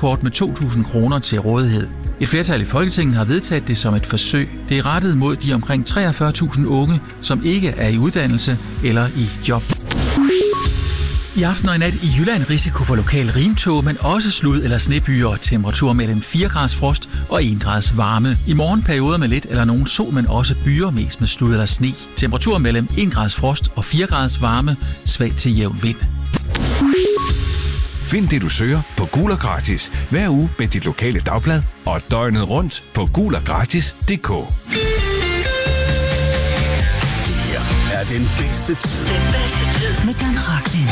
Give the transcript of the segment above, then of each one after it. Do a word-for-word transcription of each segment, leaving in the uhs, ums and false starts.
frikort med to tusind kroner til rådighed. Et flertal i Folketinget har vedtaget det som et forsøg. Det er rettet mod de omkring treogfyrre tusind unge, som ikke er i uddannelse eller i job. I aften og i nat i Jylland risiko for lokal rimtog, men også slud- eller snebyer og temperatur mellem fire graders frost og en grads varme. I morgen perioder med lidt eller nogen sol, men også byer mest med slud eller sne. Temperatur mellem en grads frost og fire graders varme, svag til jævn vind. Find det, du søger på Gul og Gratis hver uge med dit lokale dagblad og døgnet rundt på gul og gratis punktum d k. Det her er den bedste tid. Den bedste tid med Dan Rachlin.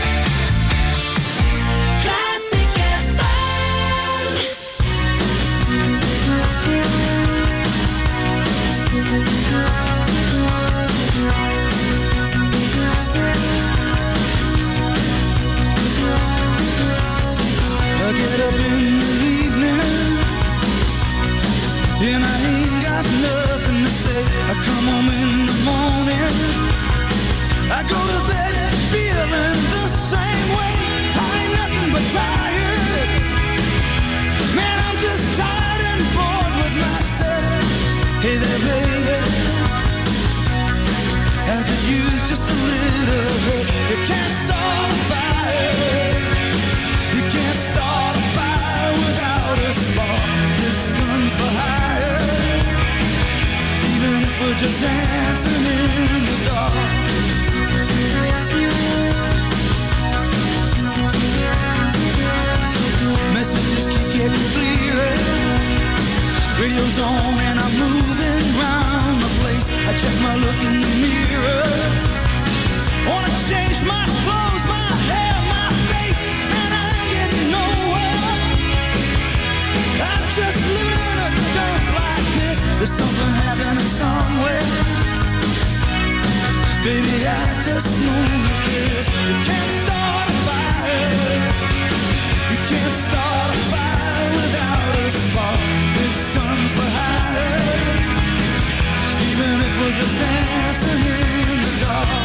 I get up in the evening and I ain't got nothing to say. I come home in the morning, I go to bed feeling the same way. I ain't nothing but tired, man, I'm just tired and bored with myself. Hey there baby, I could use just a little help. You can't start a fire, you can't start a fire without a spark. This gun's for hire, even if we're just dancing in the dark. Messages keep getting clearer, radio's on and I'm moving round the place. I check my look in the mirror, wanna change my clothes, my hair, my face, and I ain't getting nowhere. I'm just living in a dump like this. There's something happening somewhere, baby, I just know that this. You can't start a fire, you can't start a fire without a spark. This gun's for hire, even if we're just dancing in the dark.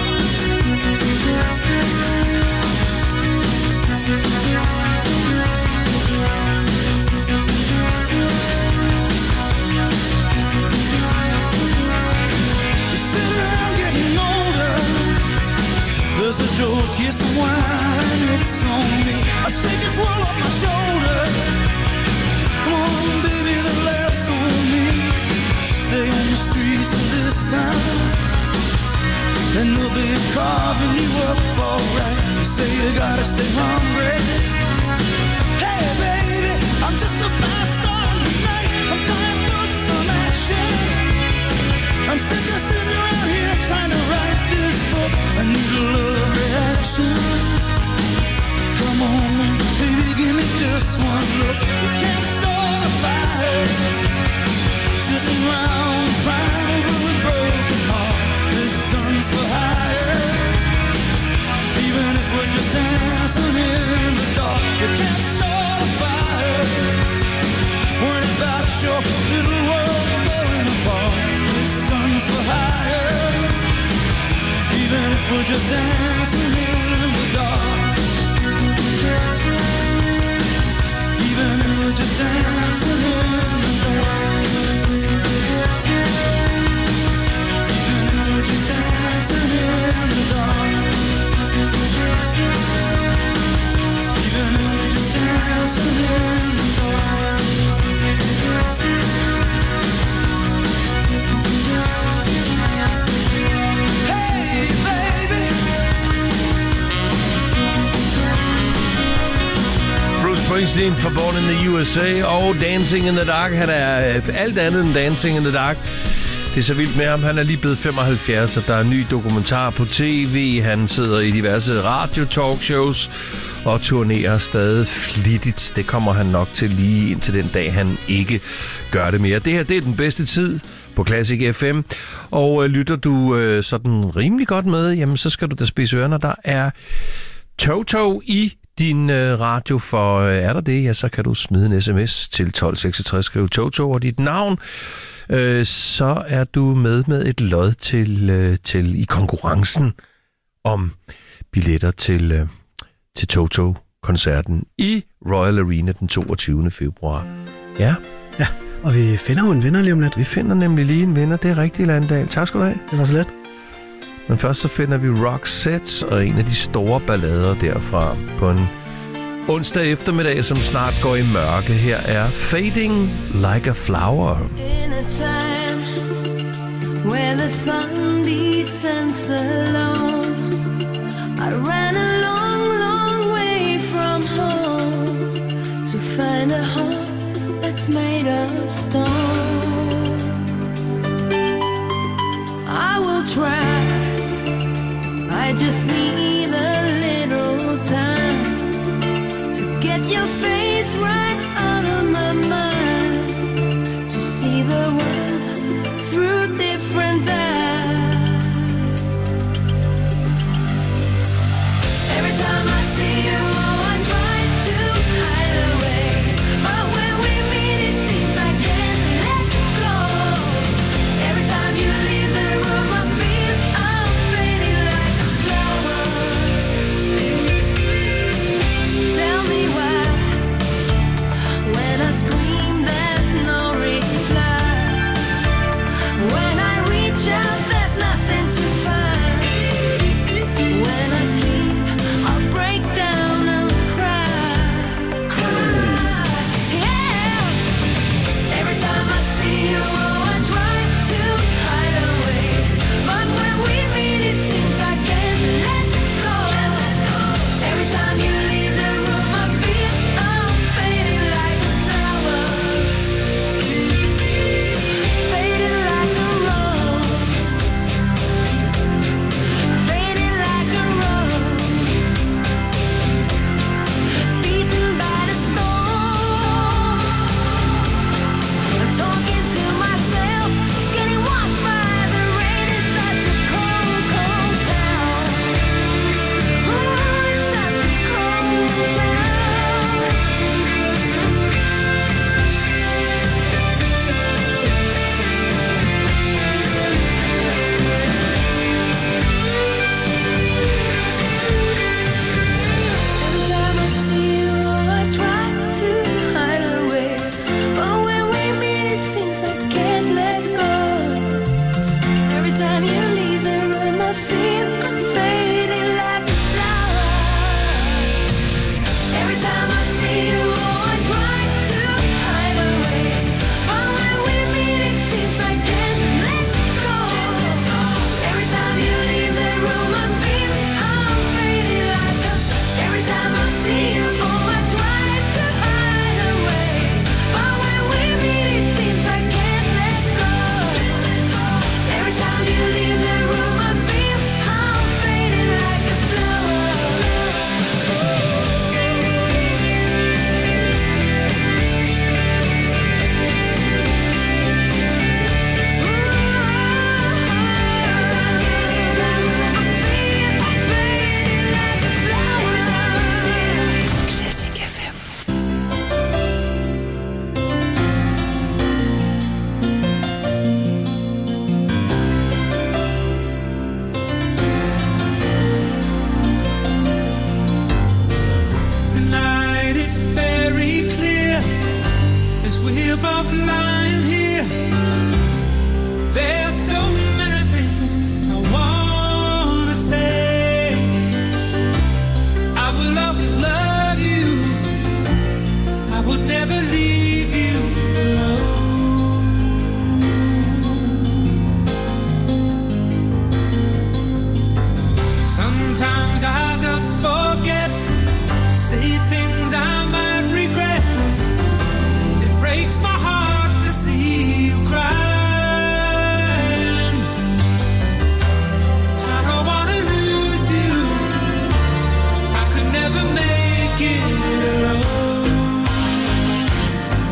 You sit around getting older, there's a joke, yes, some wine, and it's on me. I shake this world off my shoulders. Come on, baby, the laughs on me. Stay on the streets of this town, and they'll be carving you up alright. You say you gotta stay hungry. Hey, baby, I'm just about starting tonight. I'm dying for some action. I'm sick of sitting around here trying to write this book. I need a love reaction. Come on now, baby, give me just one look. We can't start a fire, sitting around crying over a broken heart. This gun's for hire, even if we're just dancing in the dark. We can't start a fire, worrying about your little world falling apart. This gun's for hire, even if we're just dancing in the dark. Even if we're just dancing in the dark. Even if we're just dancing in the dark. Even if we're just dancing in the dark. Hey baby, Bruce Springsteen for Born in the U S A og Dancing in the Dark. Han er alt andet end Dancing in the Dark. Det er så vildt med ham. Han er lige blevet femoghalvfjerds, og der er en ny dokumentar på tv. Han sidder i diverse radio-talkshows og turnerer stadig flittigt. Det kommer han nok til lige indtil den dag, han ikke gør det mere. Det her, det er den bedste tid på Classic F M. Og øh, lytter du øh, sådan rimelig godt med, jamen så skal du da spidse ørerne. Der er Toto i din øh, radio, for øh, er der det, ja, så kan du smide en sms til tolv seksogtres, skrive Toto og dit navn. Øh, så er du med med et lod til, øh, til i konkurrencen om billetter til, øh, til Toto koncerten i Royal Arena den toogtyvende februar. Ja. Ja, og vi finder jo en vinder lige om lidt. Vi finder nemlig lige en vinder. Det er rigtigt, Landal. Tak skal du have. Det var så let. Men først så finder vi Roxette og en af de store ballader derfra på en onsdag eftermiddag, som snart går i mørke. Her er Fading Like a Flower. In a time where the sun descends alone, I ran a long, long way from home to find a heart that's made of stone. I will try, I just need a little time to get your face right out of my mind, to see the world through different eyes. Every time I see you, oh, I try to hide away, but when we meet it seems I can't let go. Every time you leave the room I feel I'm fading like a flower. Tell me why, when I scream there's no reply, when I reach out there's nothing to find, when I sleep I'll break down and cry, cry, yeah. Every time I see you, oh, I try to hide away, but when we meet it seems I can't let go. Every time you leave the room I feel I'm fading like a flower, fading like a rose, fading like a rose, beaten by the storm, talking to myself, getting washed by the rain. It's such a cold, cold town. Ooh, it's such a cold town. Every time I see you, oh, I try to hide away, but when we meet it seems I can't let go. Every time you leave the room I feel I'm fading like a flower. Every time I see you, oh, I try to hide away, but when we meet it seems I can't let go. Every time you leave the room I feel I'm fading like a. Every time I see you, oh, I try to hide away, but when we meet it seems I can't let go. Every time you leave the room I feel I'm fading like a flower. Classic F M. Tonight it's very clear as we're both lying here. There's so many things I wanna say. I will always love you. I would never leave you alone. Sometimes I just forget, say things I might regret. It breaks my heart to see you crying. I don't wanna lose you. I could never make it alone.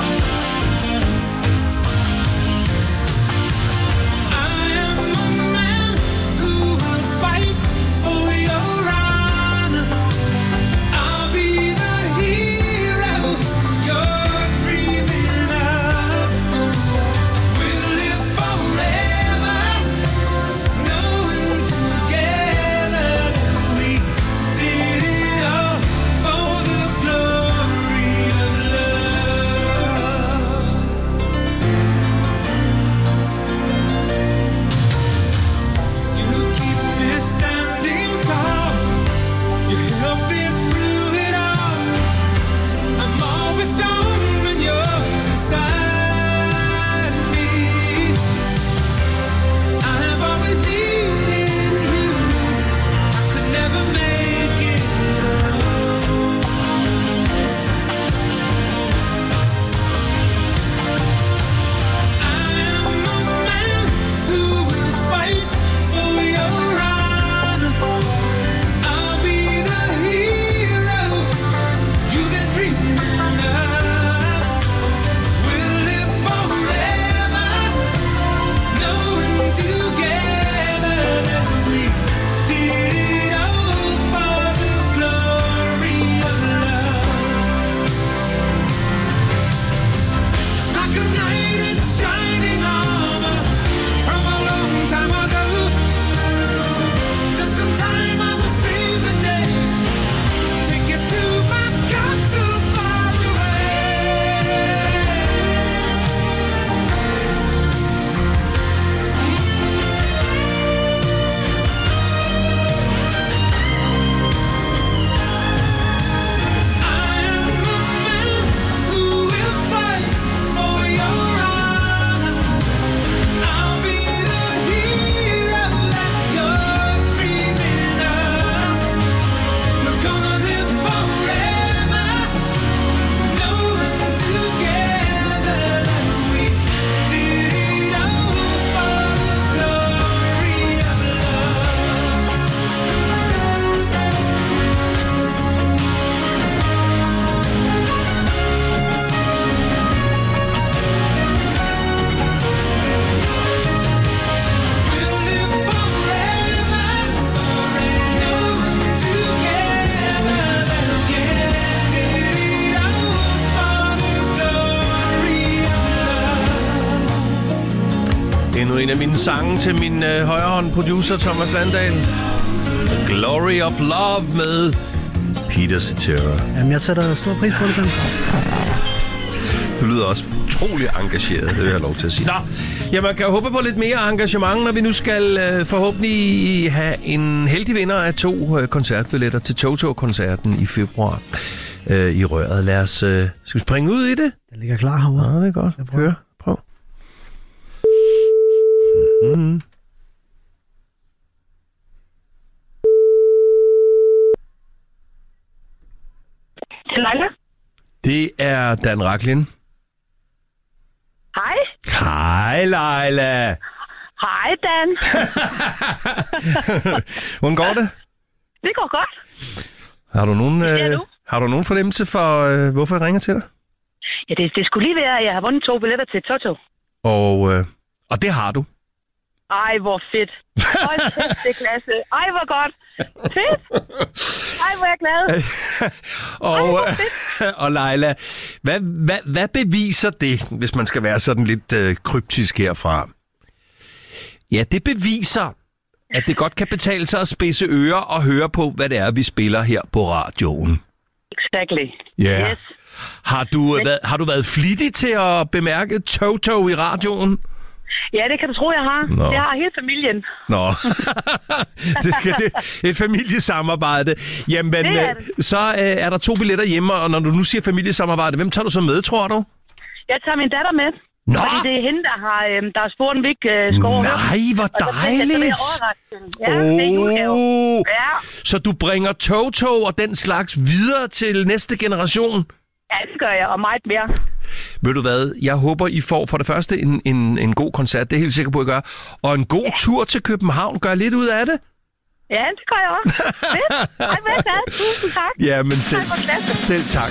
endnu en af mine sange til min øh, højrehånd producer Thomas Landahl. The Glory of Love med Peter Cetera. Jamen, jeg sætter stor pris på det, Ben. Du lyder også utrolig engageret, det vil jeg have lov til at sige. Nå, ja, man kan håbe på lidt mere engagement, når vi nu skal øh, forhåbentlig have en heldig vinder af to øh, koncertbilletter til Toto-koncerten i februar øh, i Røret. Lad os, øh, skal vi springe ud i det? Den ligger klar herovre. Ja, det er godt. Hør, prøv. Mm-hmm. Til Leila. Det er Dan Rachlin. Hej. Hej, Leila. Hej, Dan. Hvordan går det? Det går godt. Har du nogen, øh, du? Har du nogen fornemmelse for, øh, hvorfor jeg ringer til dig? Ja, det, det skulle lige være, at jeg har vundet to billetter til Toto. Og, øh, og det har du. Ej, hvor fedt. Hold kæft, det er klasse. Ej, hvor godt. Fedt. Ej, hvor er jeg glad. og, Ej, hvor fedt. og Leila, hvad, hvad, hvad beviser det, hvis man skal være sådan lidt øh, kryptisk herfra? Ja, det beviser, at det godt kan betale sig at spidse ører og høre på, hvad det er, vi spiller her på radioen. Exactly. Ja. Yes. Har du, været, har du været flittig til at bemærke Toto i radioen? Ja, det kan du tro, jeg har. Nå. Det har hele familien. Nå, det, det er et familiesamarbejde. Jamen, det er det. Så øh, er der to billetter hjemme, og når du nu siger familiesamarbejde, hvem tager du så med, tror du? Jeg tager min datter med. Nå! Fordi det er hende, der har, øh, der har spurgt, om vi ikke øh, skal over. Nej, hvor dejligt! Ja, oh. Det er julegave. Ja. Så du bringer Toto og den slags videre til næste generation? Ja, det gør jeg, og meget mere. Ved du hvad, jeg håber, I får for det første en, en, en god koncert, det er jeg helt sikker på, at I gør, og en god ja. tur til København. Gør lidt ud af det? Ja, det gør jeg også. Fedt. Ej, hvad er det? Tusind tak. Ja, men selv, Ej, selv tak.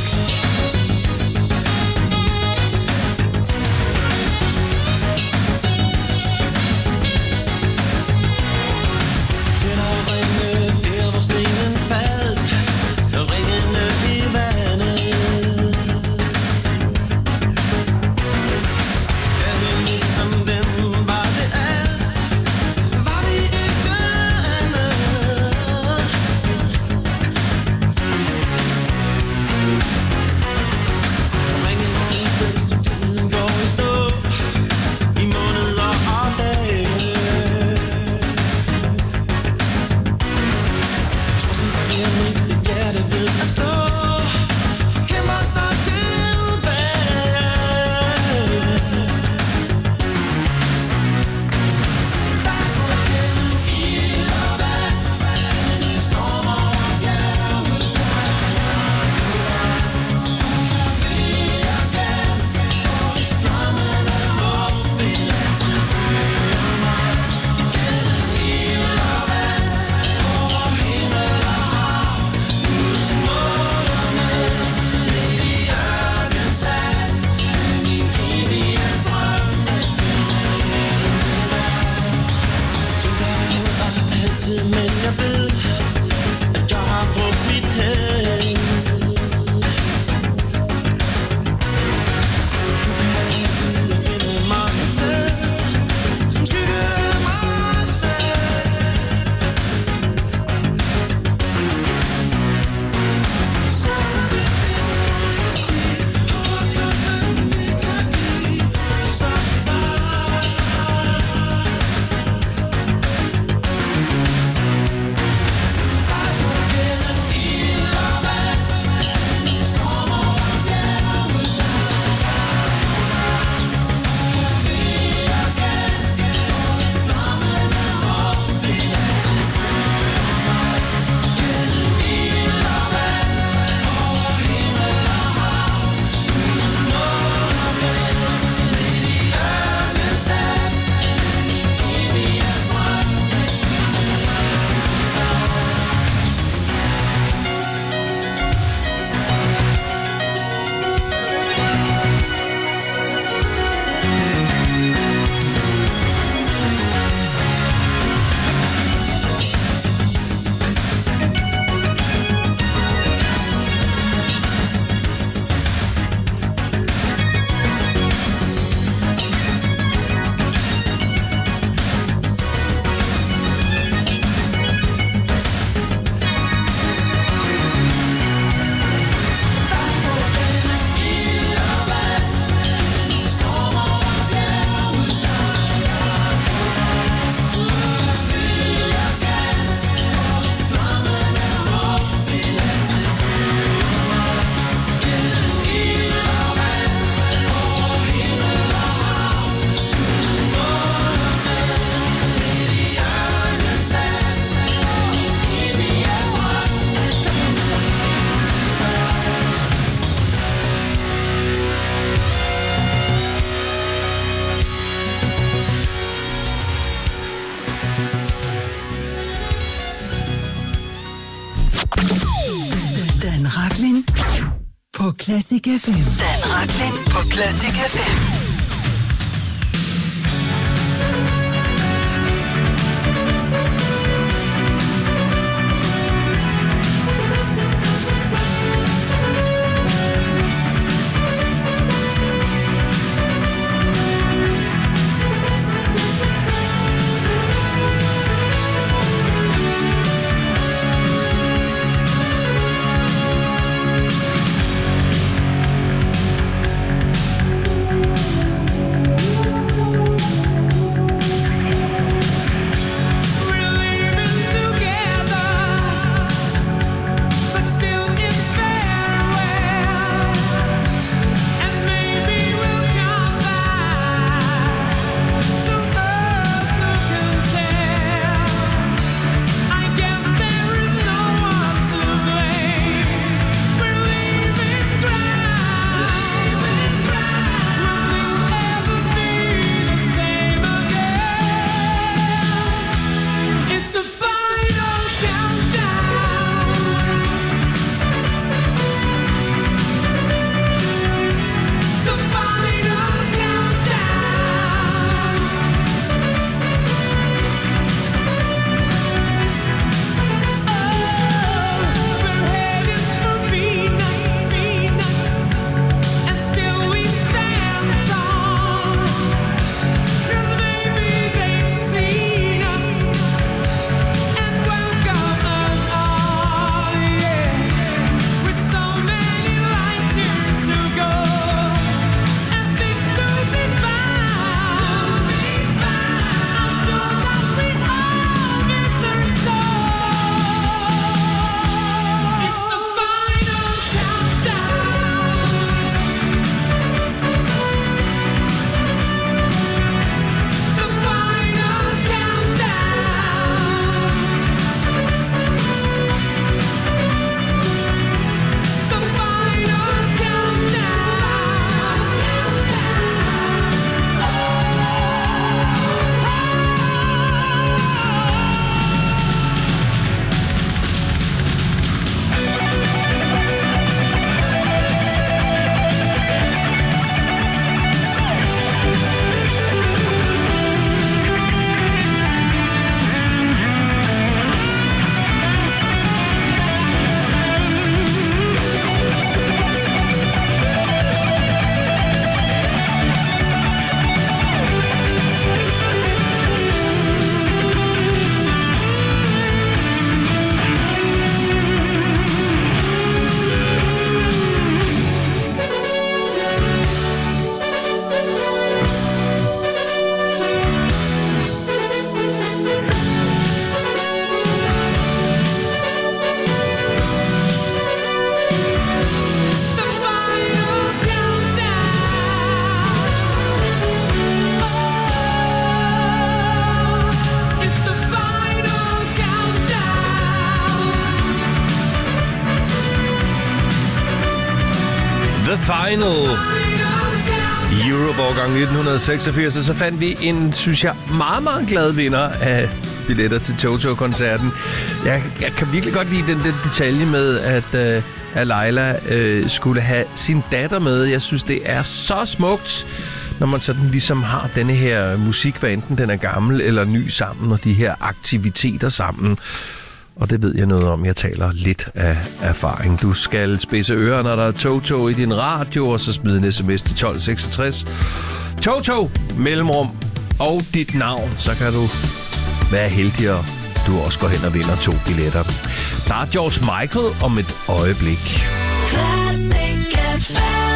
Classic F M. Dan Racklin på Classic F M. The Final. Euroborg nitten seksogfirs, og så fandt vi en, synes jeg, meget, meget glad vinder af billetter til Toto-koncerten. Jeg, jeg kan virkelig godt lide den, den detalje med, at, uh, at Laila uh, skulle have sin datter med. Jeg synes, det er så smukt, når man sådan ligesom har denne her musik, hvad enten den er gammel eller ny sammen, og de her aktiviteter sammen. Og det ved jeg noget om. Jeg taler lidt af erfaring. Du skal spidse ører, når der er Toto i din radio, og så smide en sms til tolv seksogtres. Toto, mellemrum og dit navn, så kan du være heldig, og du også går hen og vinder to billetter. Der er George Michael om et øjeblik. Classic F M.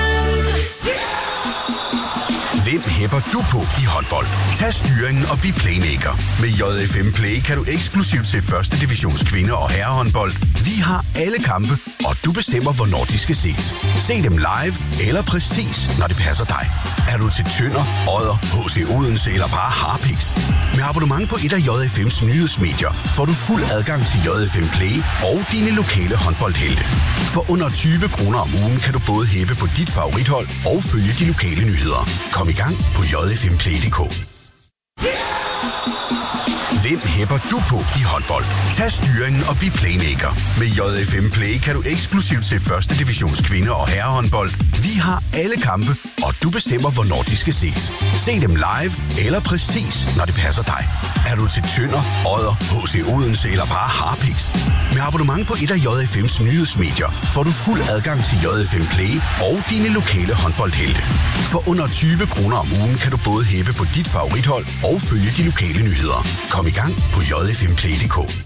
Hvem hæpper du på i håndbold? Tag styringen og bliv playmaker. Med J F M Play kan du eksklusivt se første divisions kvinde- og herrehåndbold. Vi har alle kampe, og du bestemmer, hvornår de skal ses. Se dem live eller præcis, når det passer dig. Er du til Tønder, Odder, H C Odense eller bare Harpiks? Med abonnement på et af J F M's nyhedsmedier får du fuld adgang til J F M Play og dine lokale håndboldhelte. For under tyve kroner om ugen kan du både hæppe på dit favorithold og følge de lokale nyheder. Kom i gang på j f m play punktum d k. Hvem hæpper du på i håndbold? Tag styringen og bliv playmaker. Med J F M Play kan du eksklusivt se første divisions kvinde- og herrehåndbold. Vi har alle kampe, og du bestemmer, hvornår de skal ses. Se dem live eller præcis, når det passer dig. Er du til Tønder, Odder, H C Odense eller bare Harpiks? Med abonnement på et af J F M's nyhedsmedier får du fuld adgang til J F M Play og dine lokale håndboldhelte. For under tyve kroner om ugen kan du både hæppe på dit favorithold og følge de lokale nyheder. Kom i gang på j f m play punktum d k.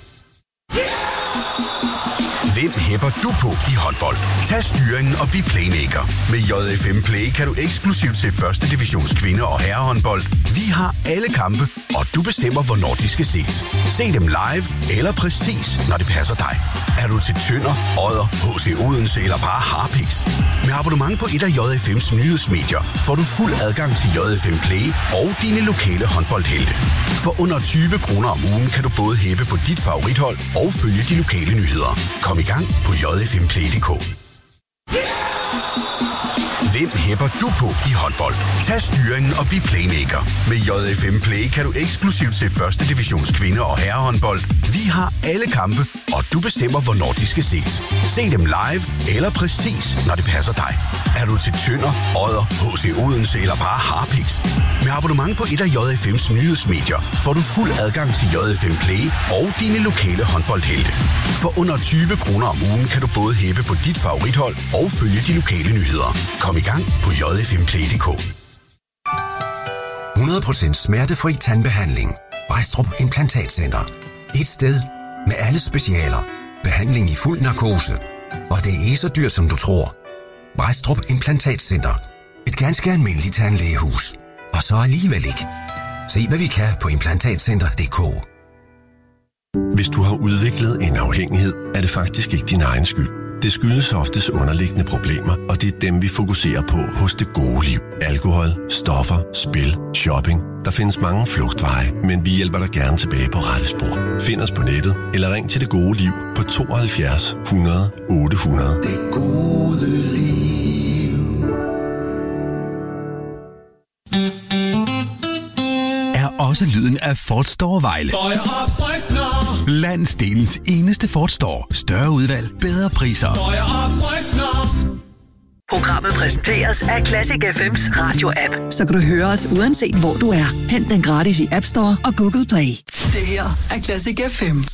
Hvem hæpper du på i håndbold? Tag styringen og bliv playmaker. Med J F M Play kan du eksklusivt se første divisions kvinde- og herrehåndbold. Vi har alle kampe, og du bestemmer, hvornår de skal ses. Se dem live eller præcis, når det passer dig. Er du til Tønder, Odder, H C Odense eller bare Harpiks? Med abonnement på et af J F M's nyhedsmedier får du fuld adgang til J F M Play og dine lokale håndboldhelte. For under tyve kroner om ugen kan du både hæppe på dit favorithold og følge de lokale nyheder. Kom i gang på j f m play punktum d k. Hvem hæpper du på i håndbold? Tag styringen og bliv playmaker. Med J F M Play kan du eksklusivt se første divisions kvinde- og herrehåndbold. Vi har alle kampe, og du bestemmer, hvornår de skal ses. Se dem live eller præcis, når det passer dig. Er du til Tønder, Odder, H C Odense eller bare Harpiks? Med abonnement på et af J F M's nyhedsmedier får du fuld adgang til J F M Play og dine lokale håndboldhelte. For under tyve kroner om ugen kan du både hæppe på dit favorithold og følge de lokale nyheder. Kom i gang på j f m play punktum d k. hundrede procent smertefri tandbehandling. Brædstrup Implantatcenter. Et sted med alle specialer. Behandling i fuld narkose. Og det er ikke så dyrt, som du tror. Brædstrup Implantatcenter. Et ganske almindeligt tandlægehus. Og så alligevel ikke. Se hvad vi kan på implantatcenter punktum d k. Hvis du har udviklet en afhængighed, er det faktisk ikke din egen skyld. Det skyldes oftest underliggende problemer, og det er dem, vi fokuserer på hos Det Gode Liv. Alkohol, stoffer, spil, shopping. Der findes mange flugtveje, men vi hjælper dig gerne tilbage på rette spor. Find os på nettet, eller ring til Det Gode Liv på tooghalvfjerds hundrede otte hundrede. Det gode liv. Er også lyden af Ford Store Vejle. Landsdelens eneste Ford Store. Større udvalg, bedre priser. Programmet præsenteres af Classic F M's radio-app. Så kan du høre os uanset hvor du er. Hent den gratis i App Store og Google Play. Det her er Classic F M.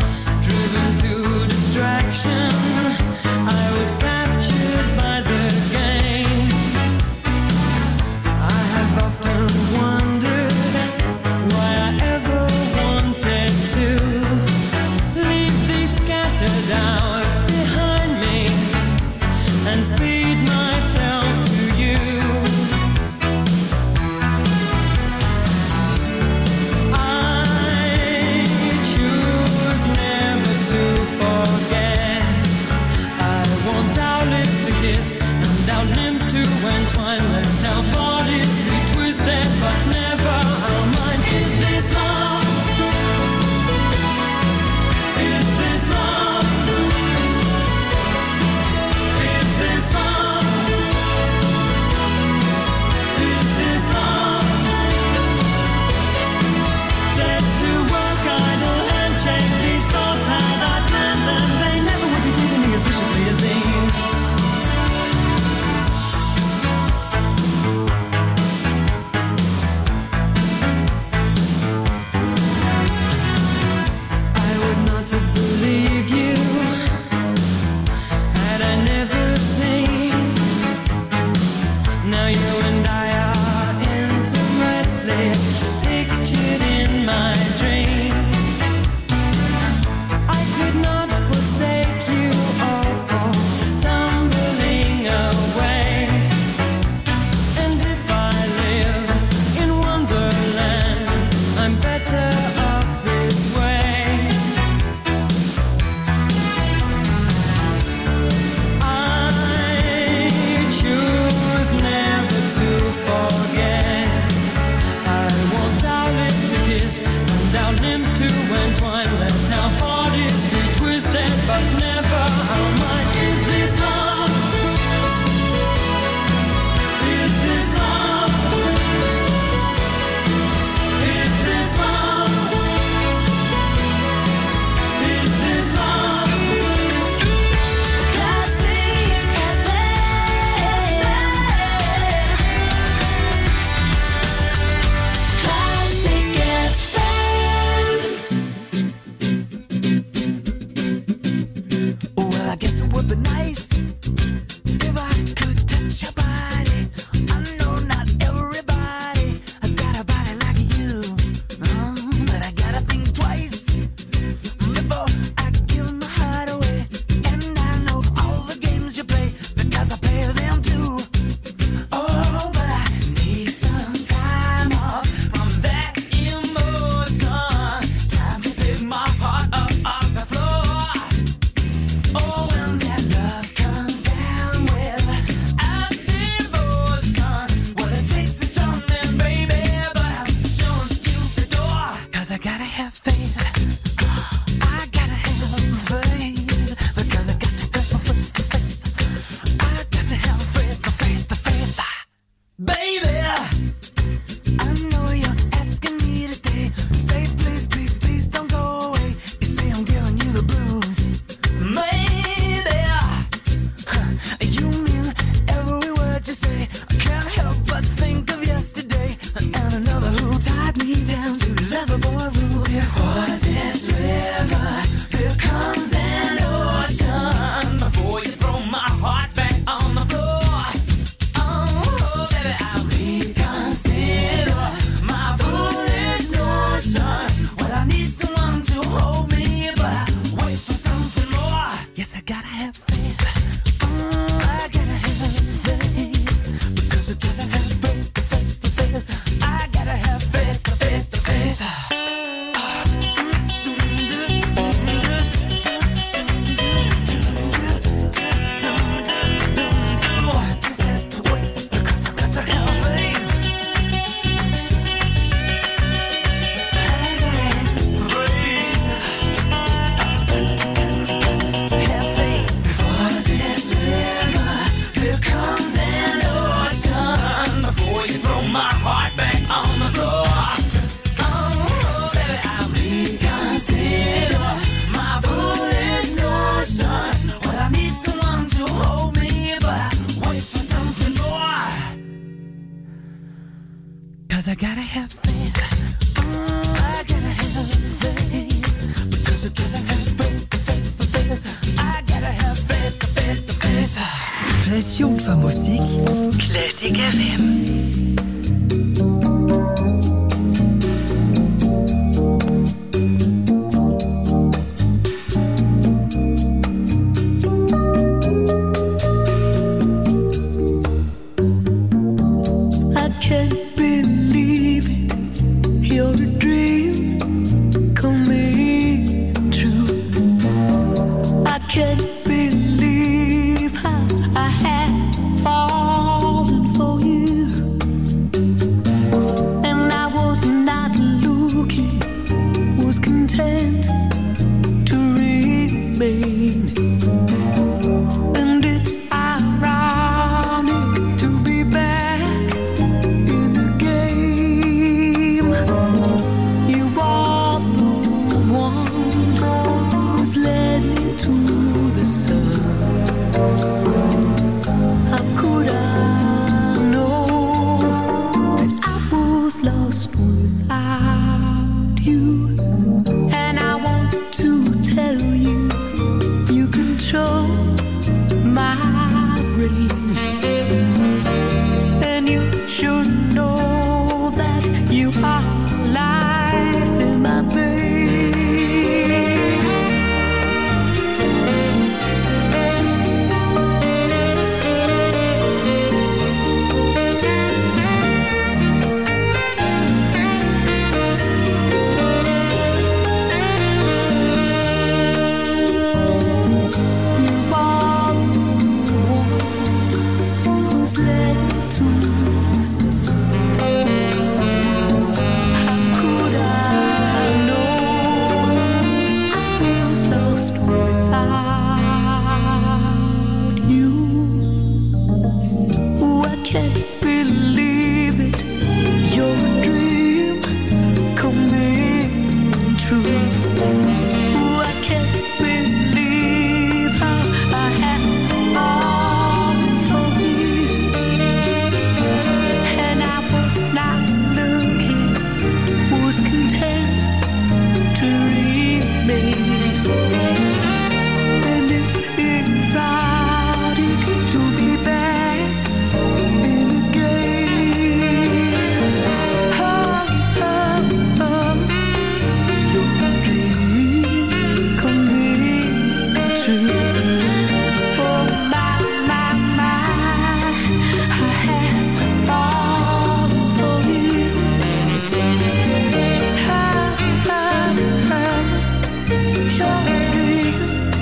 I was captured by the have faith. I gotta have faith. Because I got to have faith. I got to have faith, the faith, the faith. Baby, I know you're asking me to stay. Say please, please, please don't go away. You say I'm giving you the blues. Maybe you mean every word you say. I can't help but think of yesterday and another who tied me down to Loverboy rule. Before this river, there comes an ocean. Before you throw my heart back on the floor, oh baby, I'll reconsider my foolish notion. Well, I need someone to hold me, but I wait for something more. Yes, I gotta have faith. Oh, I gotta have faith. Because I gotta have faith, faith, faith. I gotta have faith, faith, faith. Just have to wait because I got to have faith. To have faith before this river, there comes an ocean. Before you throw my heart back on the floor, oh baby, I'll reconsider my foolish notion. Well, I need someone to hold me, but I wait for something more. Cause I gotta have faith. Oh, I gotta have faith. Because I gotta have faith, faith, faith. I gotta have faith, faith, faith. Passion for musik. Classic F M. I can't believe it. You're a dream coming true. I can't believe how I had fallen for you. And I was not looking, was content to remain. And it's ironic to be back in the game. You are the one who's led me to the sun. How could I know that I was lost without you? And I want to tell you, you control my brain. And you should know that you are life in my veins. You are the one who's led me to the sun. How could I know I was lost without you? Oh, I can't believe it. You're a dream coming true. Oh, I can't believe how I had fallen for you. And I was not looking, was content to remain. And it's erotic to be back in the game. Oh, oh, oh. Your dream coming true. Oh, my, my, my, I had fallen for you. Oh, oh, oh. Your dream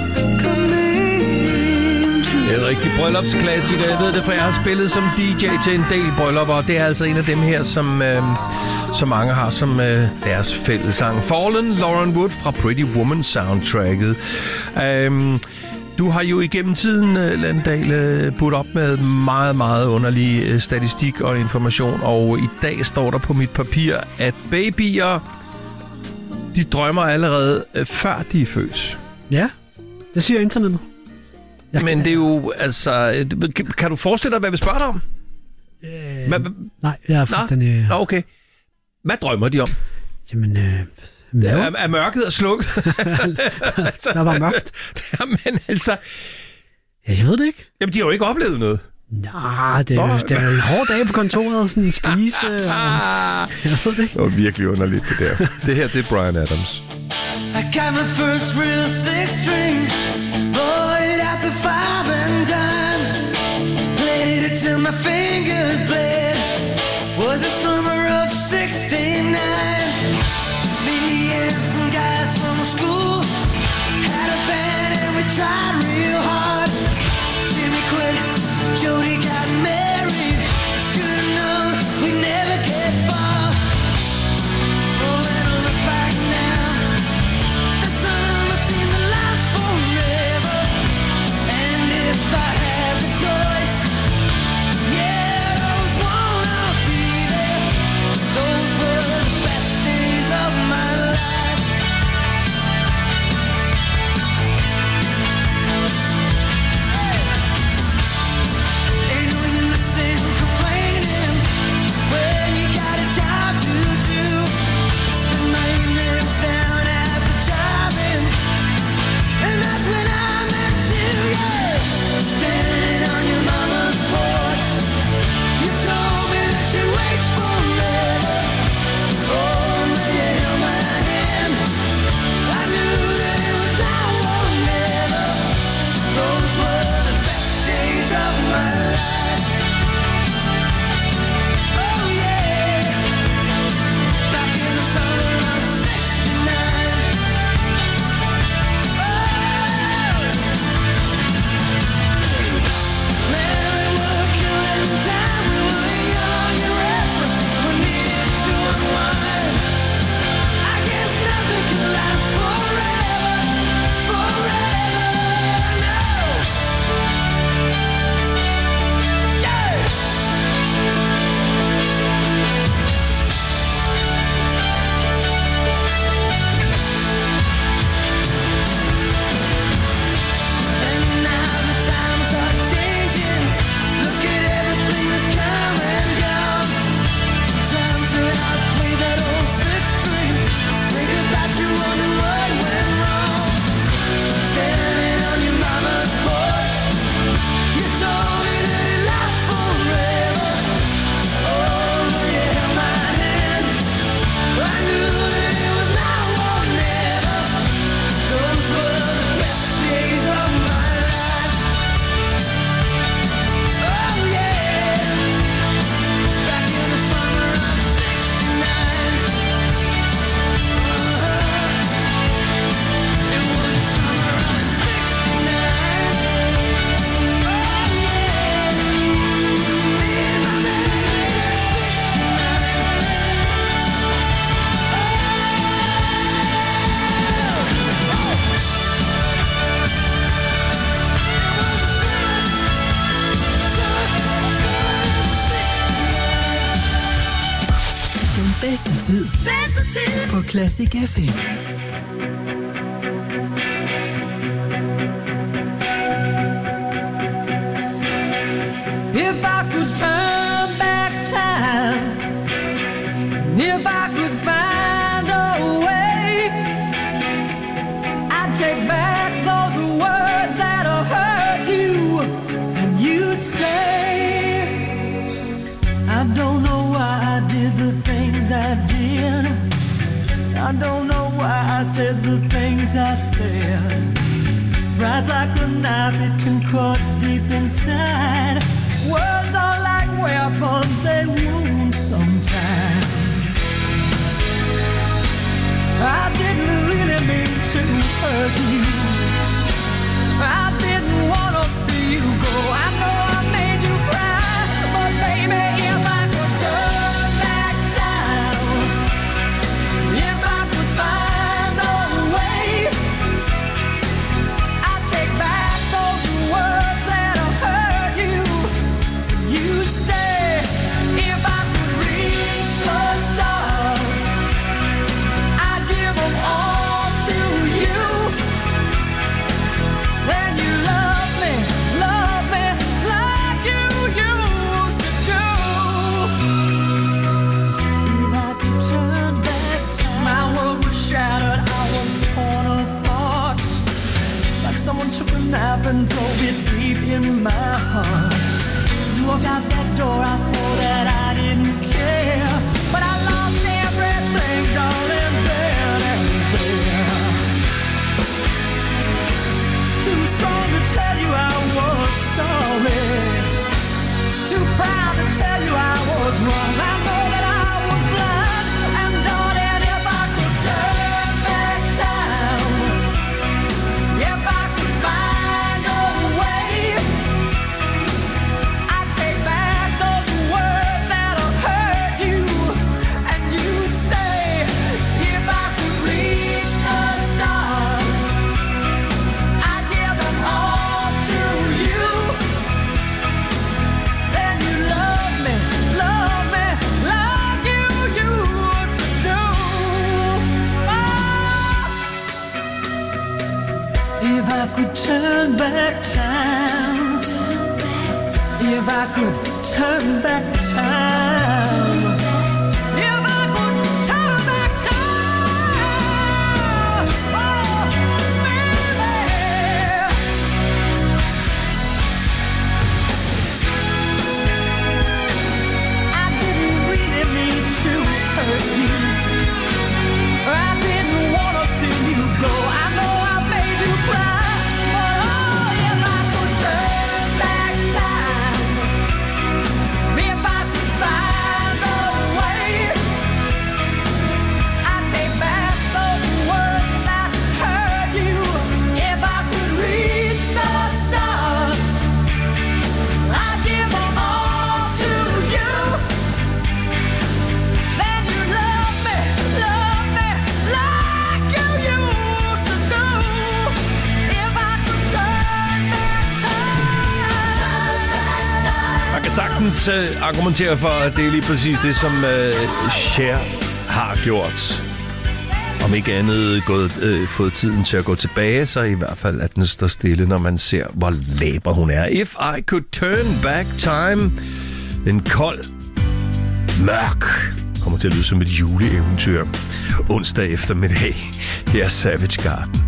coming true. Det er en rigtig bryllupsklassiker. Jeg ved det, for jeg har spillet som D J til en del bryllupper, og det er altså en af dem her, som, øh, så mange har som øh, deres fællesang. Fallen, Lauren Wood fra Pretty Woman soundtracket. Øhm, du har jo igennem tiden, Landal, øh, budt op med meget, meget underlig øh, statistik og information, og i dag står der på mit papir, at babyer, de drømmer allerede øh, før de er født. Ja, det siger internettet. Jeg Men det er jo, altså... Kan, kan du forestille dig, hvad vi spørger dig om? Øh, Hva, nej, jeg er fuldstændig... Nå, okay. Hvad drømmer de om? Jamen, øh... Er, er mørket og slukket? altså, der var mørkt. Jamen, altså... Ja, jeg ved det ikke. Jamen, de har jo ikke oplevet noget. Nej, det, er, det er jo en hård dag på kontoret, sådan i spise. Og... jeg ved det ikke. Det var virkelig underligt, det der. Det her, det er Bryan Adams. I got my first real six string, bought it at the five and dime, played it till my fingers bled, was the summer of sixty-nine, me and some guys from school, had a band and we tried real hard, Jimmy quit, Jody got married, should've known we'd never get far, oh when I look back now, if I had the choice, yeah, those wanna be there. Those were the best days of my life. Ain't no use in complaining when you got a job to do. Spend my evenings down at the drive-in, and that's when I met you, yeah. Standing on your mama's porch, you told me that you'd wait forever. Oh, when you held my hand, I knew that it was now or never. Those were the best days of my life. Oh yeah, back in the summer of sixty-nine. Bedste tid. Bedste tid på Classic F M. If I could turn back time, if I could find a way, I'd take back those words that have hurt you, and you'd stay. I don't know why I did the things I did. I don't know why I said the things I said. Pride's like a knife, it can cut deep inside. Words are like weapons, they wound sometimes. I didn't really mean to hurt you. I didn't want to see you go. I know I made you cry, but baby, if I could turn back time, knife and drove it deep in my heart. You walked out that door, I swore that I didn't care, but I lost everything, darling, then and there. Too strong to tell you I was sorry, too proud to tell you I was wrong. I know that I was blind, and darling, if I could turn back time, if I could find a way, I'd take back those words that have hurt you, and you'd stay. If I could reach the stars, I'd give them all to you. Then you love me, love me like you used to do. Oh. If I could turn back time, if I could turn back time, if I could turn back time, oh, baby. I didn't really mean to hurt you, or I didn't want to see you go. I know I made you cry, but oh, if I could turn back time, if I could find a way, I'd take back those words that hurt you. If I could reach the stars, I'd give them all to you. Then you love me, love me like you used to do. If I could turn back time. Man kan sagtens øh, argumentere for, at det er lige præcis det, som øh, Cher har gjort. Om ikke andet gået, øh, fået tiden til at gå tilbage, så i hvert fald at den står stille, når man ser, hvor læber hun er. If I could turn back time. En kold, mørk, kommer til at lyde som et juleeventyr. Onsdag eftermiddag. Her er Savage Garden.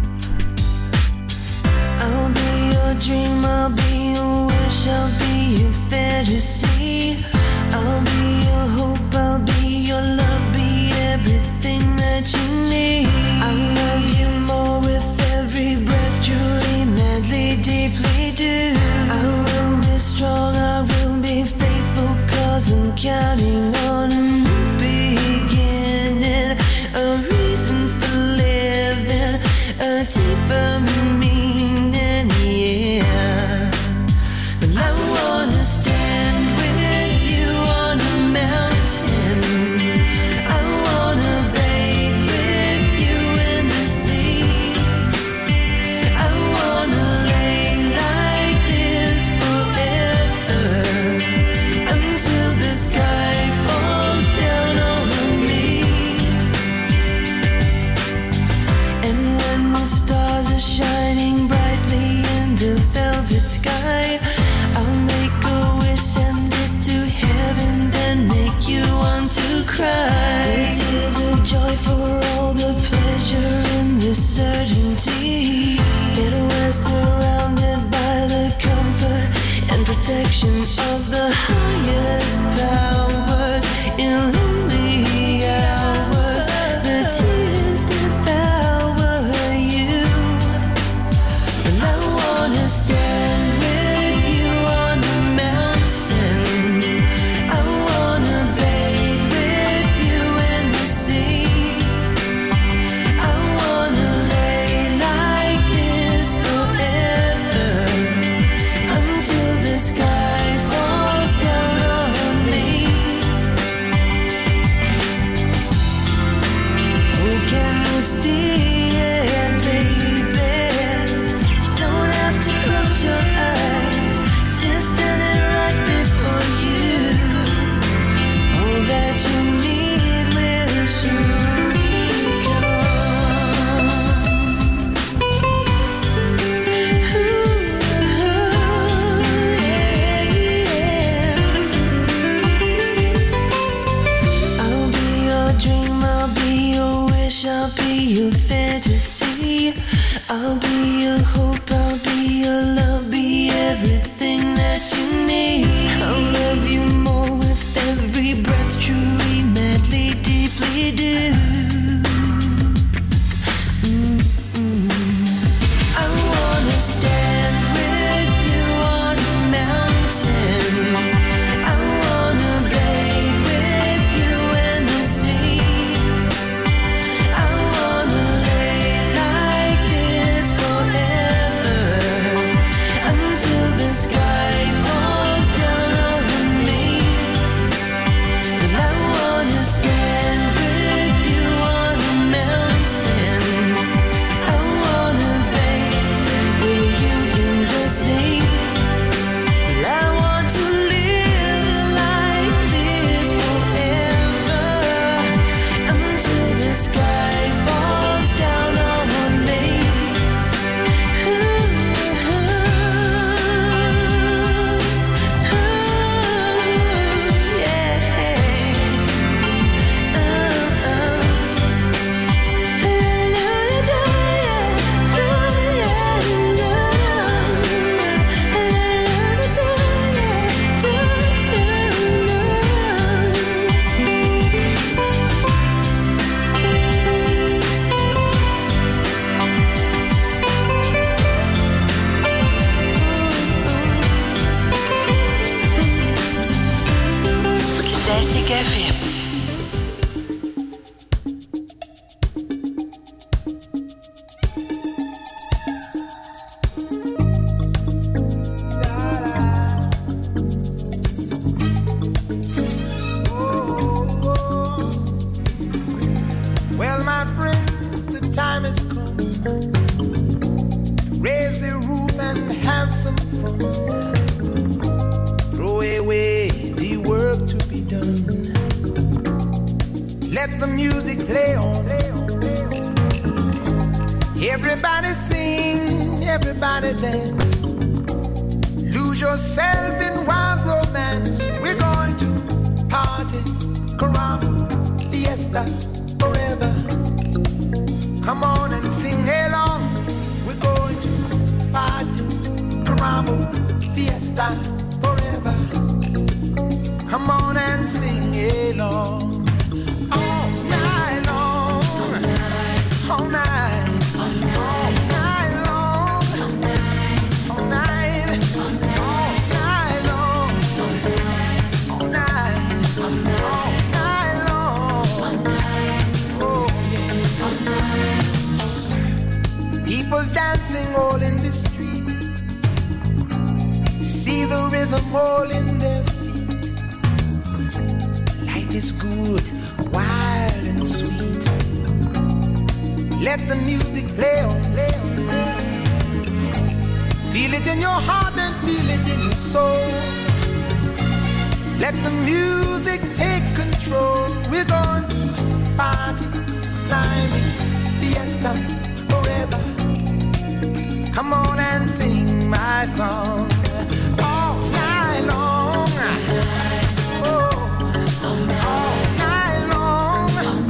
I'll be your dream, I'll be your wish, I'll be your fantasy. I'll be your hope, I'll be your love, be everything that you need. I'll love you more with every breath, truly, madly, deeply do. I will be strong, I will be faithful, cause I'm counting on a new beginning, a reason for living, a deeper meaning, yeah. Well, I wanna stand with you on a mountain. I wanna bathe with you in the sea. I wanna lay like this forever, until the sky falls down on me. And when the stars are shining brightly in the velvet sky, I'll make a wish, send it to heaven, then make you want to cry. The tears of joy for all the pleasure and the certainty that we're surrounded by the comfort and protection of the highest powers. In lonely hours, the tears devour you. And I wanna stand with you on a mountain. I wanna bathe with you in the sea. I wanna lay like this forever, until the sky falls down on me. Oh, can you see it, baby? You don't have to close your eyes, just standing right before you. All that you need will surely come. I'll be your dream, I'll be your wish, I'll be your fantasy. I'll be your hope, I'll be your play on. Everybody sing, everybody dance. Lose yourself in wild romance. We're going to party, caramba, fiesta, forever. Come on and sing along. We're going to party, caramba, fiesta, forever. Come on and sing along. All night long, all night. People dancing all in the street. See the rhythm all in their feet. Life is good, wild and sweet. Let the music play on, play on, play on. Feel it in your heart and feel it in your soul. Let the music take control. We're going to party, climbing, fiesta, forever. Come on and sing my song all night long. Oh, all night long.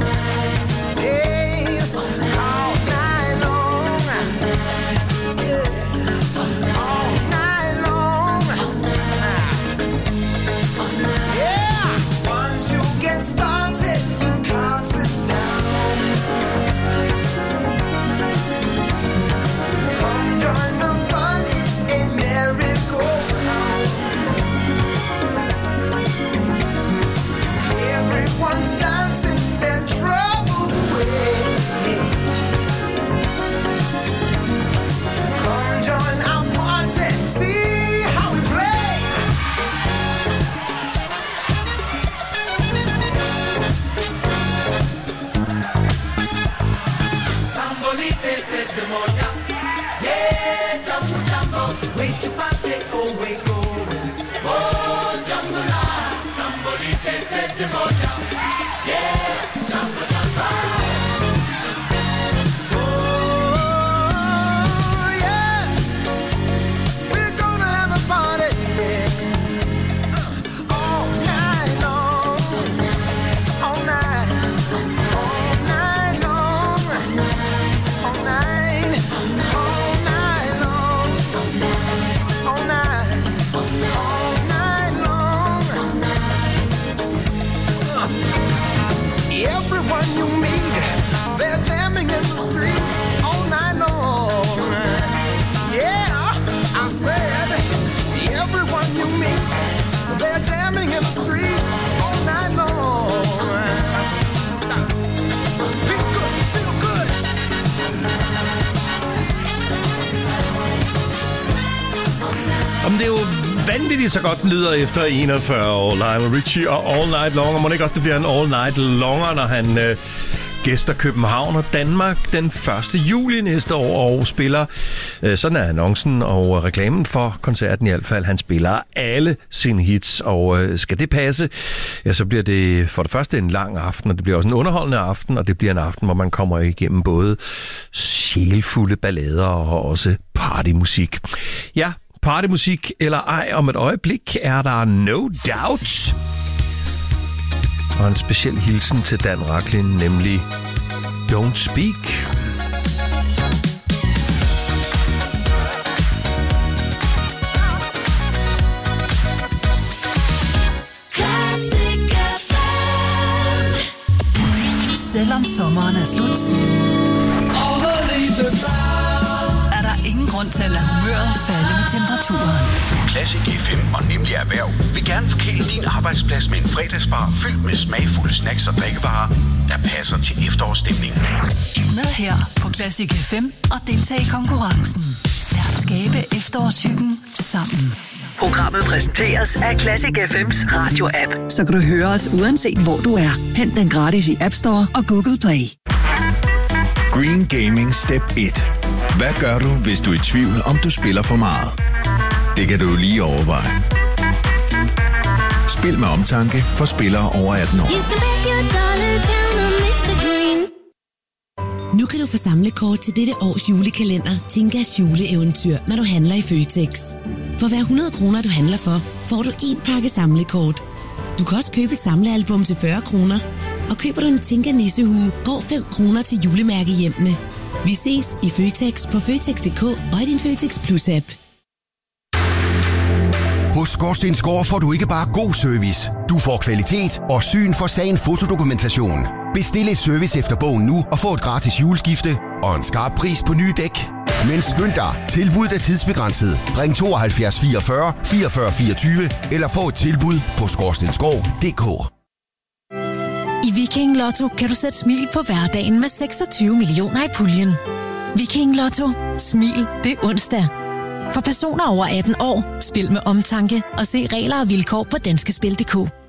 Yes, all night long. Yeah, all night long. Yeah, once you get started, you can't sit down. Join the fun, it's a merry-go-round. Everyone's dancing their troubles away. Come join our party, see how we play. Sambolite se demoja. Yeah, jumbo, jumbo, wait to party, oh, wait, go. Oh, jumbo la, somebody said the moja. Yeah, jumbo, jumbo. Oh, yeah, we're gonna have a party, yeah. Uh, all night long, all night, all night long, all night, all night long, all night, all night long. Uh, everyone you meet, they're jamming in the street all night long. Yeah, I said, everyone you meet, they're jamming in the street all night long. Feel good, feel good. Jamen, det er jo vanvittigt så godt, den lyder efter enogfyrre år. Lionel Richie og All Night Long. Og må det ikke også, det bliver en All Night Longer, når han øh, gæster København og Danmark den første juli næste år og spiller, øh, sådan er annoncen og reklamen for koncerten i hvert fald. Han spiller alle sine hits, og øh, skal det passe, ja, så bliver det for det første en lang aften, og det bliver også en underholdende aften, og det bliver en aften, hvor man kommer igennem både sjælfulde ballader og også partymusik. Ja, partymusik eller ej, om et øjeblik er der No Doubt. Og en speciel hilsen til Dan Rachlin, nemlig Don't Speak. Selvom sommeren er slut, er der ingen grund til at lade humøret falde med temperaturen. Classic F M og Nemlig Erhverv vil gerne forkæle din arbejdsplads med en fredagsbar fyldt med smagfulde snacks og drikkevarer, der passer til efterårsstemningen. Med her på Classic F M og deltage i konkurrencen. Lad os skabe efterårshyggen sammen. Programmet præsenteres af Classic F M's radio-app. Så kan du høre os uanset hvor du er. Hent den gratis i App Store og Google Play. Green Gaming Step et. Hvad gør du, hvis du er i tvivl, om du spiller for meget? Det kan du lige overveje. Spil med omtanke for spillere over atten år. Nu kan du få samlekort til dette års julekalender Tinkas juleeventyr, når du handler i Føtex. For hver hundrede kroner, du handler for, får du en pakke samlekort. Du kan også købe et samlealbum til fyrre kroner. Og køber du en Tinka nissehue, går fem kroner til julemærkehjemmene. Vi ses i Føtex på Føtex punktum d k og i din Føtex Plus-app. Hos Skorstensgård får du ikke bare god service. Du får kvalitet og syn for sagen fotodokumentation. Bestil et service efter bogen nu og få et gratis juleskifte og en skarp pris på nye dæk. Men skynd dig, tilbuddet er tidsbegrænset. Ring tooghalvfjerds fireogfyrre fireogfyrre fireogtyve eller få et tilbud på skorstensgård punktum d k. I Viking Lotto kan du sætte smil på hverdagen med seksogtyve millioner i puljen. Viking Lotto. Smil det onsdag. For personer over atten år, spil med omtanke og se regler og vilkår på danskespil punktum d k.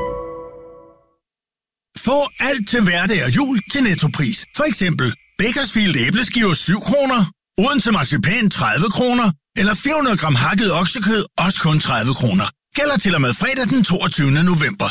Få alt til hverdag og jul til Nettopris. For eksempel Bakersfield æbleskiver syv kroner, Odense marcipan tredive kroner, eller fire hundrede gram hakket oksekød også kun tredive kroner. Gælder til og med fredag den toogtyvende november.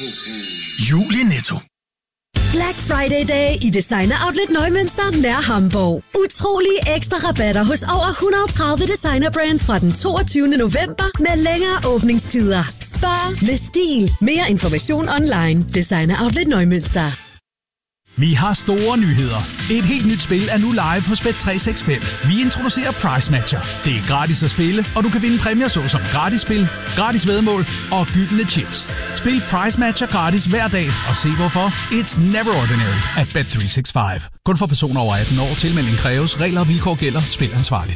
Jul i Netto. Black Friday Day i Designer Outlet Neumünster nær Hamburg. Utrolige ekstra rabatter hos over et hundrede og tredive designer brands fra den toogtyvende november med længere åbningstider. Spar med stil. Mere information online. Designer Outlet Neumünster. Vi har store nyheder. Et helt nyt spil er nu live hos Bet tre seks fem. Vi introducerer Price Matcher. Det er gratis at spille, og du kan vinde præmier såsom gratis spil, gratis væddemål og gyldne chips. Spil Price Matcher gratis hver dag, og se hvorfor. It's never ordinary at Bet tre seks fem. Kun for personer over atten år. Tilmelding kræves. Regler og vilkår gælder. Spil ansvarligt.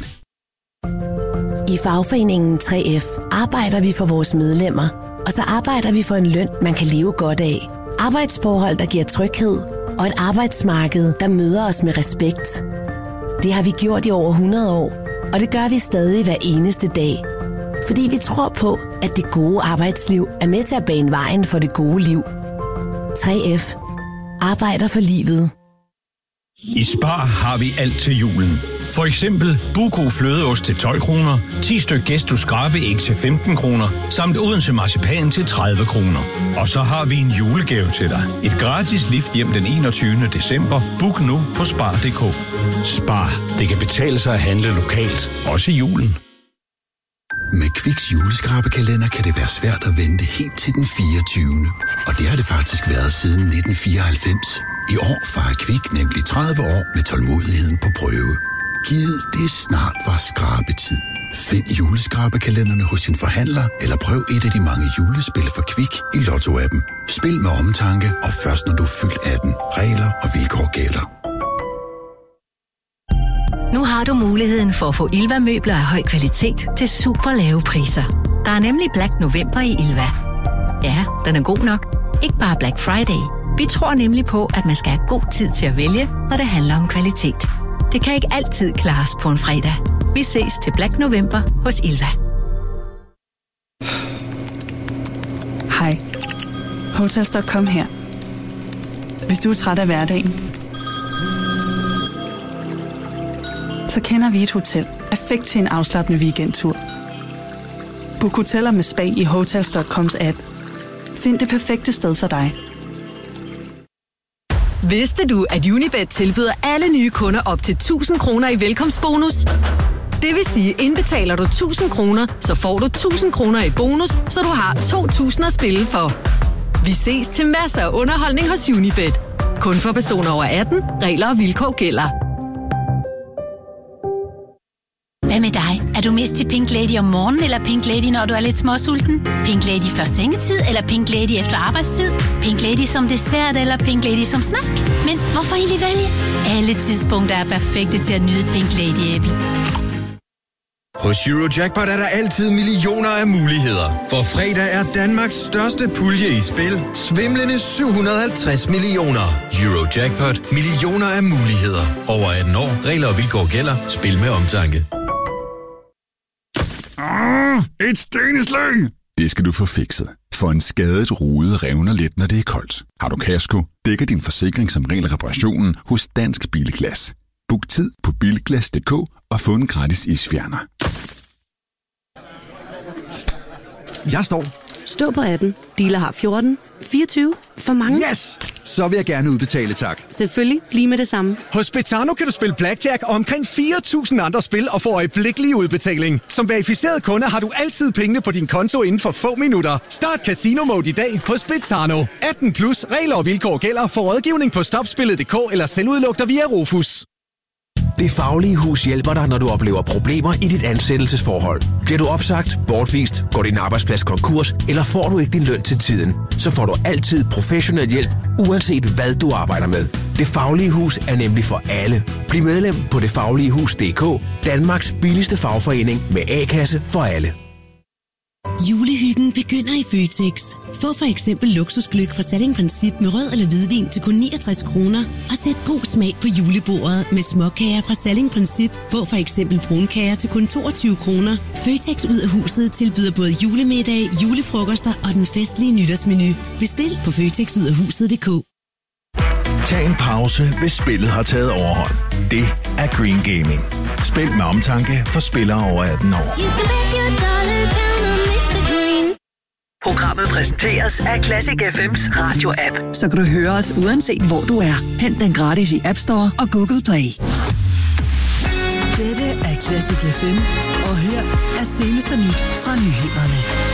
I fagforeningen tre F arbejder vi for vores medlemmer, og så arbejder vi for en løn, man kan leve godt af. Arbejdsforhold, der giver tryghed, og et arbejdsmarked, der møder os med respekt. Det har vi gjort i over hundrede år, og det gør vi stadig hver eneste dag. Fordi vi tror på, at det gode arbejdsliv er med til at bane vejen for det gode liv. tre F arbejder for livet. I Spar har vi alt til julen. For eksempel Buko flødeost til tolv kroner, ti styk Gæstus skrabeæg til femten kroner, samt Odense marcipan til tredive kroner. Og så har vi en julegave til dig. Et gratis lift hjem den enogtyvende december. Book nu på spar punktum d k. Spar. Det kan betale sig at handle lokalt. Også i julen. Med Kviks juleskrabekalender kan det være svært at vente helt til den fireogtyvende Og det har det faktisk været siden nitten fireoghalvfems. I år fejrer Kvik nemlig tredive år med tålmodigheden på prøve. Givet det snart var skrabetid. Find juleskrabekalenderne hos din forhandler, eller prøv et af de mange julespil for Kvik i Lotto-appen. Spil med omtanke, og først når du er fyldt atten. Regler og vilkår gælder. Nu har du muligheden for at få Ilva-møbler af høj kvalitet til super lave priser. Der er nemlig Black November i Ilva. Ja, den er god nok. Ikke bare Black Friday. Vi tror nemlig på, at man skal have god tid til at vælge, når det handler om kvalitet. Det kan ikke altid klares på en fredag. Vi ses til Black November hos Ilva. Hej. Hotels punktum com her. Hvis du er træt af hverdagen, så kender vi et hotel. Perfekt til en afslappende weekendtur. Book hoteller med spa i Hotels punktum coms app. Find det perfekte sted for dig. Vidste du, at Unibet tilbyder alle nye kunder op til tusind kroner i velkomstbonus? Det vil sige, indbetaler du tusind kroner, så får du tusind kroner i bonus, så du har to tusind at spille for. Vi ses til masser af underholdning hos Unibet. Kun for personer over atten. Regler og vilkår gælder. Hvad med dig? Er du mest til Pink Lady om morgenen, eller Pink Lady, når du er lidt småsulten? Pink Lady før sengetid, eller Pink Lady efter arbejdstid? Pink Lady som dessert, eller Pink Lady som snack? Men hvorfor egentlig vælge? Alle tidspunkter er perfekte til at nyde Pink Lady-æble. Hos Eurojackpot er der altid millioner af muligheder. For fredag er Danmarks største pulje i spil. Svimlende syv hundrede og halvtreds millioner. Eurojackpot. Millioner af muligheder. Over atten år. Regler og vilkår gælder. Spil med omtanke. Ah, et steneslag! Det skal du få fikset. For en skadet rude revner let, når det er koldt. Har du kasko, dækker din forsikring som regel reparationen hos Dansk Bilglas. Book tid på bilglas punktum d k og få en gratis isfjerner. Jeg står. Stå på atten. Dealer har fjorten. fireogtyve? For mange? Yes! Så vil jeg gerne udbetale, tak. Selvfølgelig. Lige med det samme. Hos Betano kan du spille blackjack og omkring fire tusind andre spil og få øjeblikkelig udbetaling. Som verificeret kunde har du altid pengene på din konto inden for få minutter. Start Casino Mode i dag hos Betano. atten plus. Regler og vilkår gælder. For rådgivning på stopspillet punktum d k eller selvudlugter via Rufus. Det Faglige Hus hjælper dig, når du oplever problemer i dit ansættelsesforhold. Bliver du opsagt, bortvist, går din arbejdsplads konkurs, eller får du ikke din løn til tiden, så får du altid professionel hjælp, uanset hvad du arbejder med. Det Faglige Hus er nemlig for alle. Bliv medlem på det faglige hus punktum d k, Danmarks billigste fagforening med A-kasse for alle. Julehyggen begynder i Føtex. Få for eksempel luksusgløgg fra Salling Princip med rød eller hvidvin til kun niogtres kroner. Og sæt god smag på julebordet med småkager fra Salling Princip. Få for eksempel brunkager til kun toogtyve kroner. Føtex ud af huset tilbyder både julemiddag, julefrokoster og den festlige nytårsmenu. Bestil på føtex ud af huset punktum d k. Tag en pause, hvis spillet har taget overhånd. Det er Green Gaming. Spil med omtanke for spillere over atten år. Programmet præsenteres af Classic F M's radio-app, så kan du høre os uanset hvor du er. Hent den gratis i App Store og Google Play. Dette er Classic F M, og her er seneste nyt fra nyhederne.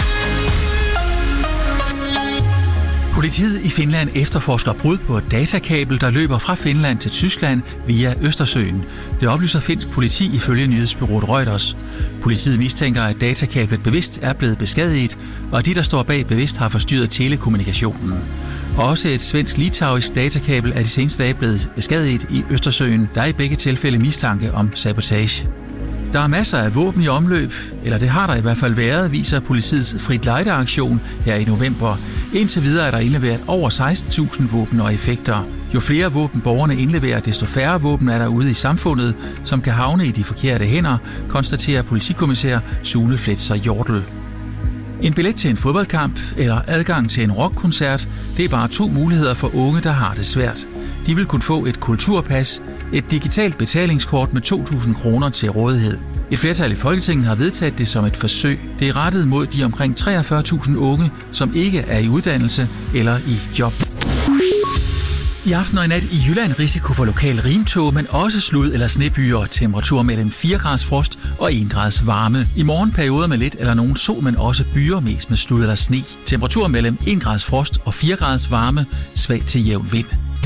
Politiet i Finland efterforsker brud på et datakabel, der løber fra Finland til Tyskland via Østersøen. Det oplyser finsk politi ifølge nyhedsbureauet Reuters. Politiet mistænker, at datakablet bevidst er blevet beskadiget, og at de, der står bag, bevidst har forstyrret telekommunikationen. Også et svensk-litauisk datakabel er de seneste dage blevet beskadiget i Østersøen. Der er i begge tilfælde mistanke om sabotage. Der er masser af våben i omløb, eller det har der i hvert fald været, viser politiets Frit Lejde-aktion her i november. Indtil videre er der indleveret over seksten tusind våben og effekter. Jo flere våben borgerne indleverer, desto færre våben er der ude i samfundet, som kan havne i de forkerte hænder, konstaterer politikommissær Sune Fletzer Hjortel. En billet til en fodboldkamp eller adgang til en rockkoncert, det er bare to muligheder for unge, der har det svært. De vil kunne få et kulturpas, et digitalt betalingskort med to tusind kroner til rådighed. Et flertal i Folketinget har vedtaget det som et forsøg. Det er rettet mod de omkring treogfyrre tusind unge, som ikke er i uddannelse eller i job. I aften og i nat i Jylland risiko for lokal rimtog, men også slud- eller snebyer. Temperatur mellem fire graders frost og en grads varme. I morgen perioder med lidt eller nogen sol, men også byer mest med slud eller sne. Temperatur mellem en grads frost og fire graders varme. Svag til jævn vind.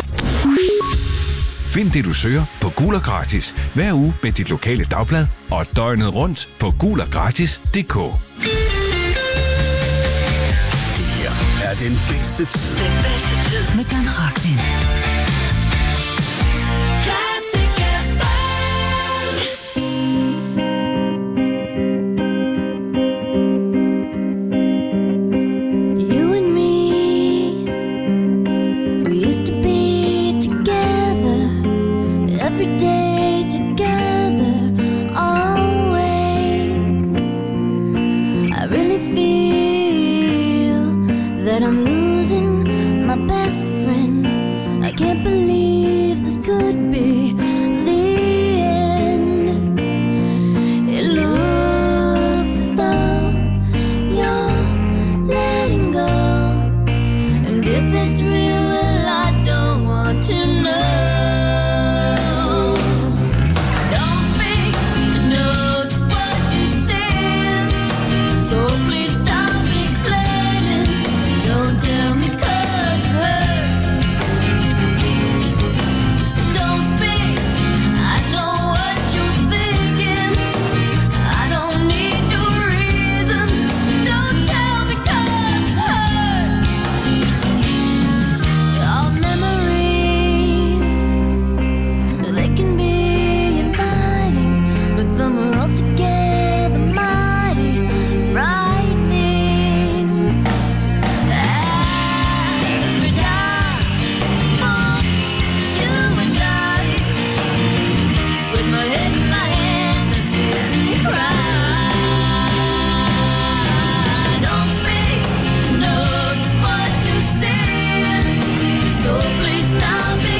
Find det, du søger på Gul og Gratis hver uge med dit lokale dagblad og døgnet rundt på gul og gratis punktum d k. Det her er den bedste tid. Den bedste tid med Dan Rachlin. Every day together, always. I really feel that I'm losing my best friend. I can't believe this could be the end. It looks as though you're letting go, and if it's real, well, I don't want to know.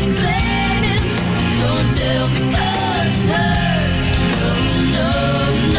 Tell me 'cause it hurts. No, no,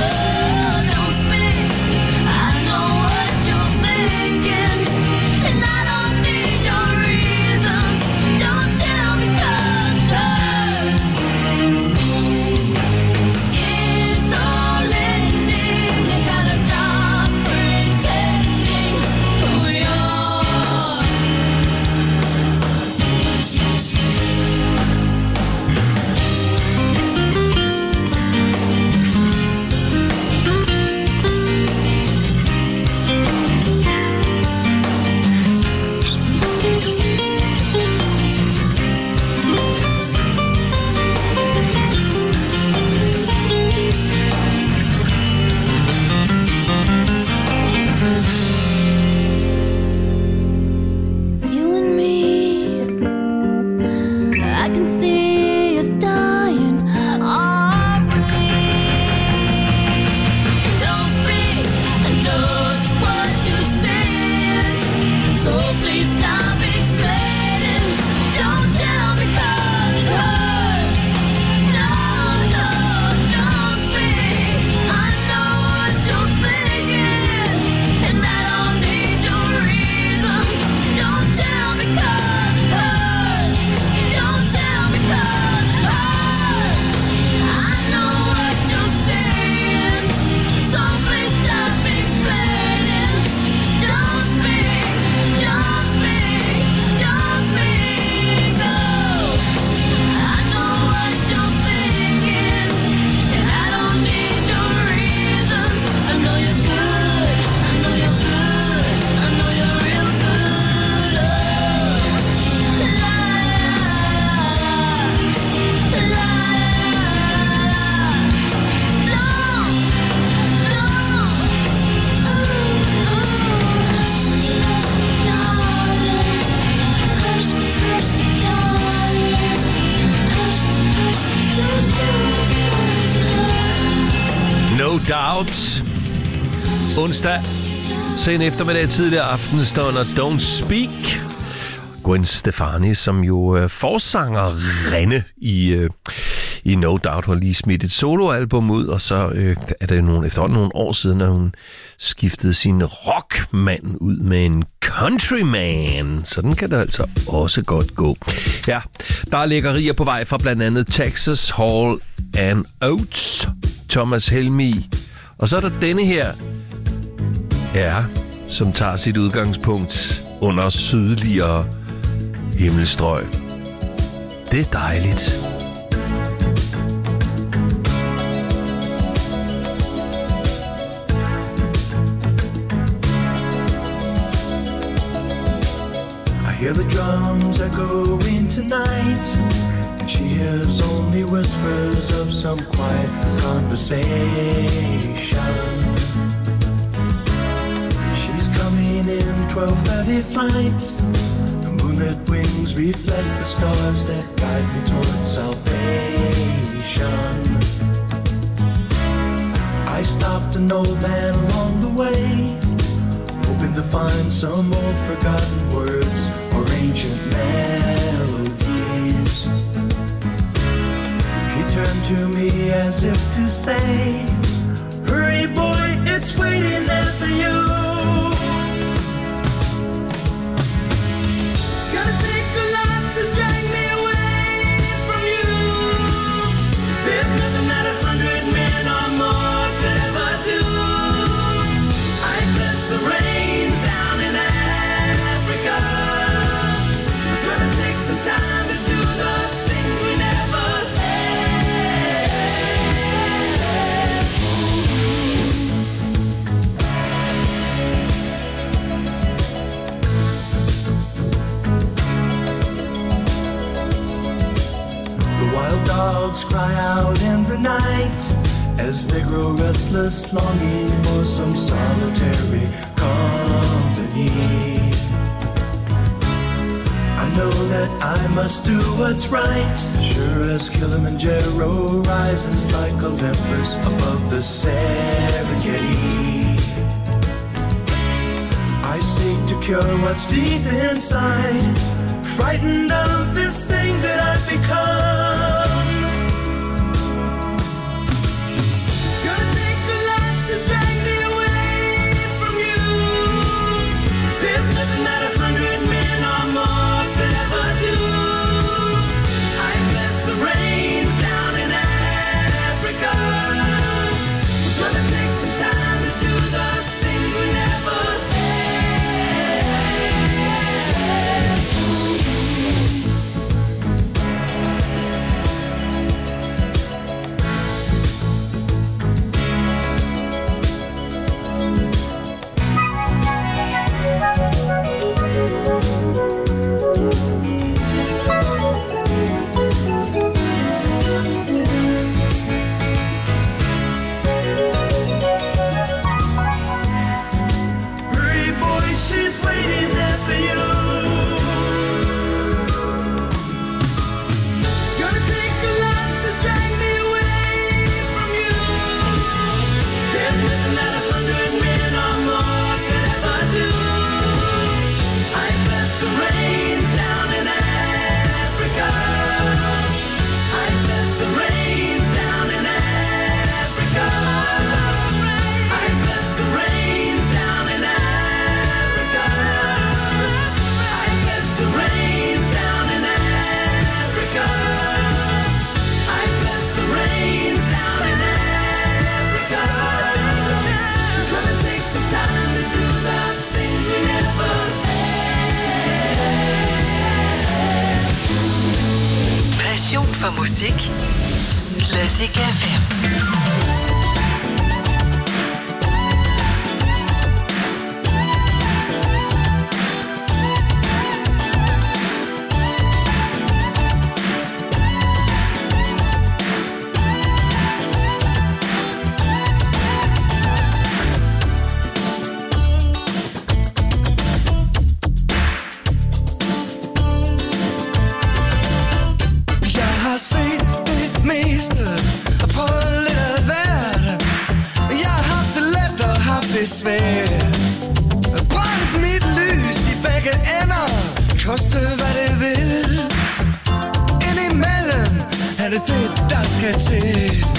No Doubt. Onsdag, sen eftermiddag, tidligere aftenstund og Don't Speak. Gwen Stefani, som jo øh, forsanger Renne i, øh, i No Doubt, har lige smidt et soloalbum ud, og så øh, er det nogle, efterhånden nogle år siden, at hun skiftede sin rockmand ud med en countryman. Sådan kan det altså også godt gå. Ja, der er lækkerier på vej fra blandt andet Texas, Hall and Oates, Thomas Helmig. Og så er der denne her, ja, som tager sit udgangspunkt under sydligere himmelstrøg. Det er dejligt. I hear the drums echoing tonight, and she hears only whispers of some quiet conversation. She's coming in twelve thirty flight. The moonlit wings reflect the stars that guide me towards salvation. I stopped an old man along the way, hoping to find some old forgotten words or ancient melodies. He turned to me as if to say, hurry boy, it's waiting there for you. Gotta take a lot to drag me away from you. There's nothing that a hundred men or more could ever do. I bless the rains down in Africa. Gonna take some time to do the things we never had. The wild dogs cry out in the night as they grow restless, longing for some solitary company. I know that I must do what's right, sure as Kilimanjaro rises like Olympus above the Serengeti. I seek to cure what's deep inside, frightened of this thing that I've become. Gonna take a lot to drag me away from you. There's nothing that a hundred men or more could ever do. I bless the rains down in Africa. We're gonna take some time to do the things we never hurry boy, she's waiting there for you. Gonna take a lot to drag me away from you. There's nothing that a hundred men or more could ever do. I bless the rains down in Africa. I bless the rains down in Africa. I bless the rains down in Africa. I bless the rains down in Africa. I bless the rains down in Africa. We're gonna take some time to do the things we never Passion for musik. Classic F M. Jeg har set det meste og prøvet det det, der skal til?